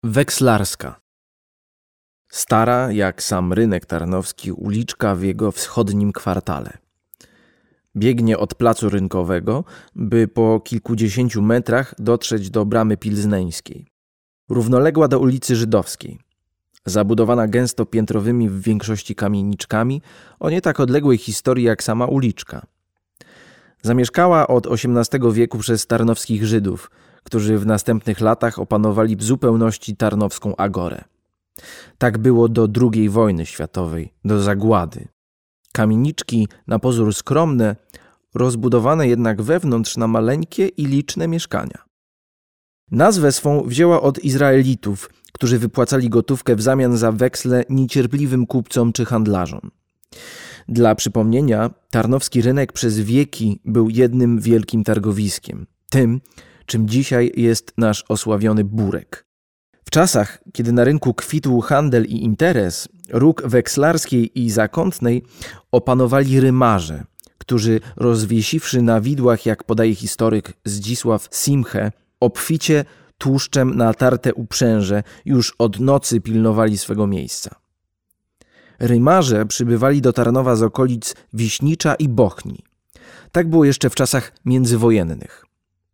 Wekslarska. Stara jak sam rynek tarnowski uliczka w jego wschodnim kwartale. Biegnie od placu rynkowego, by po kilkudziesięciu metrach dotrzeć do bramy pilzneńskiej. Równoległa do ulicy Żydowskiej. Zabudowana gęsto piętrowymi w większości kamieniczkami o nie tak odległej historii jak sama uliczka. Zamieszkała od XVIII wieku przez tarnowskich Żydów, którzy w następnych latach opanowali w zupełności tarnowską agorę. Tak było do II wojny światowej, do zagłady. Kamieniczki, na pozór skromne, rozbudowane jednak wewnątrz na maleńkie i liczne mieszkania. Nazwę swą wzięła od Izraelitów, którzy wypłacali gotówkę w zamian za weksle niecierpliwym kupcom czy handlarzom. Dla przypomnienia, tarnowski rynek przez wieki był jednym wielkim targowiskiem. Tym, czym dzisiaj jest nasz osławiony Burek. W czasach, kiedy na rynku kwitł handel i interes, róg wekslarskiej i zakątnej opanowali rymarze, którzy rozwiesiwszy na widłach, jak podaje historyk Zdzisław Simche, obficie tłuszczem natarte uprzęże już od nocy pilnowali swego miejsca. Rymarze przybywali do Tarnowa z okolic Wiśnicza i Bochni. Tak było jeszcze w czasach międzywojennych.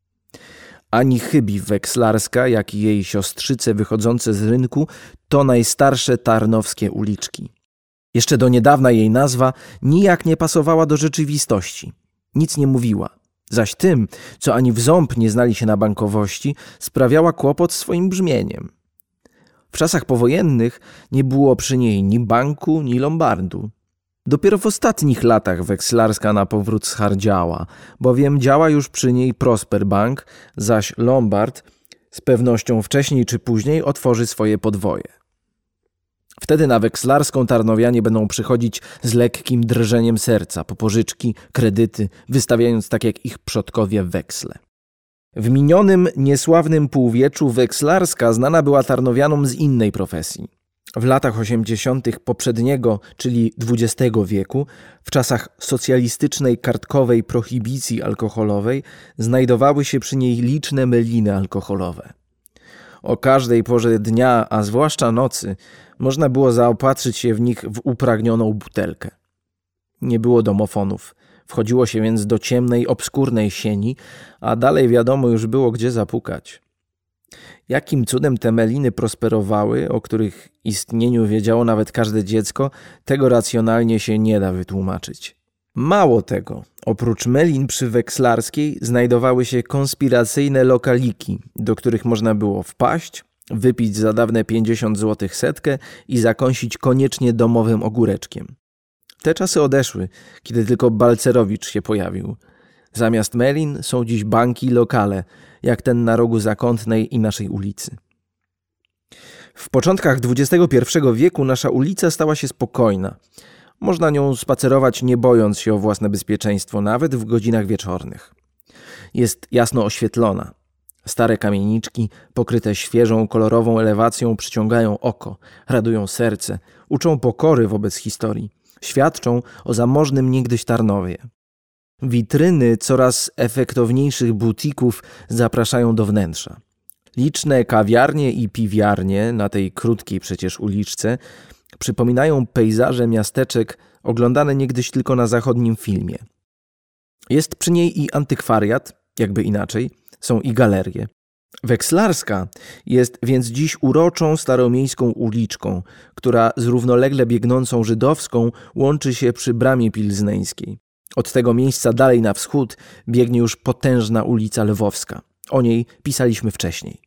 Ani chybi wekslarska, jak i jej siostrzyce wychodzące z rynku to najstarsze tarnowskie uliczki. Jeszcze do niedawna jej nazwa nijak nie pasowała do rzeczywistości. Nic nie mówiła. Zaś tym, co ani w ząb nie znali się na bankowości, sprawiała kłopot swoim brzmieniem. W czasach powojennych nie było przy niej ni banku, ni lombardu. Dopiero w ostatnich latach wekslarska na powrót schardziała, bowiem działa już przy niej Prosper Bank, zaś Lombard z pewnością wcześniej czy później otworzy swoje podwoje. Wtedy na wekslarską tarnowianie będą przychodzić z lekkim drżeniem serca po pożyczki, kredyty, wystawiając tak jak ich przodkowie weksle. W minionym, niesławnym półwieczu wekslarska znana była tarnowianom z innej profesji. W latach 80. poprzedniego, czyli XX wieku, w czasach socjalistycznej kartkowej prohibicji alkoholowej, znajdowały się przy niej liczne meliny alkoholowe. O każdej porze dnia, a zwłaszcza nocy, można było zaopatrzyć się w nich w upragnioną butelkę. Nie było domofonów. Wchodziło się więc do ciemnej, obskurnej sieni, a dalej wiadomo już było, gdzie zapukać. Jakim cudem te meliny prosperowały, o których istnieniu wiedziało nawet każde dziecko, tego racjonalnie się nie da wytłumaczyć. Mało tego, oprócz melin przy wekslarskiej znajdowały się konspiracyjne lokaliki, do których można było wpaść, wypić za dawne 50 zł setkę i zakąsić koniecznie domowym ogóreczkiem. Te czasy odeszły, kiedy tylko Balcerowicz się pojawił. Zamiast melin są dziś banki i lokale, jak ten na rogu Zakątnej i naszej ulicy. W początkach XXI wieku nasza ulica stała się spokojna. Można nią spacerować, nie bojąc się o własne bezpieczeństwo, nawet w godzinach wieczornych. Jest jasno oświetlona. Stare kamieniczki, pokryte świeżą, kolorową elewacją, przyciągają oko, radują serce, uczą pokory wobec historii, świadczą o zamożnym niegdyś Tarnowie. Witryny coraz efektowniejszych butików zapraszają do wnętrza. Liczne kawiarnie i piwiarnie na tej krótkiej przecież uliczce przypominają pejzaże miasteczek oglądane niegdyś tylko na zachodnim filmie. Jest przy niej i antykwariat, jakby inaczej, są i galerie. Wekslarska jest więc dziś uroczą staromiejską uliczką, która z równolegle biegnącą Żydowską łączy się przy bramie pilzneńskiej. Od tego miejsca dalej na wschód biegnie już potężna ulica Lwowska. O niej pisaliśmy wcześniej.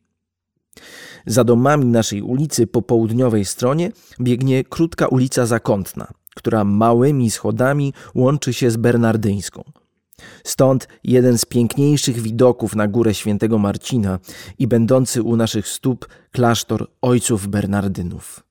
Za domami naszej ulicy po południowej stronie biegnie krótka ulica Zakątna, która małymi schodami łączy się z Bernardyńską. Stąd jeden z piękniejszych widoków na górę Świętego Marcina i będący u naszych stóp klasztor ojców Bernardynów.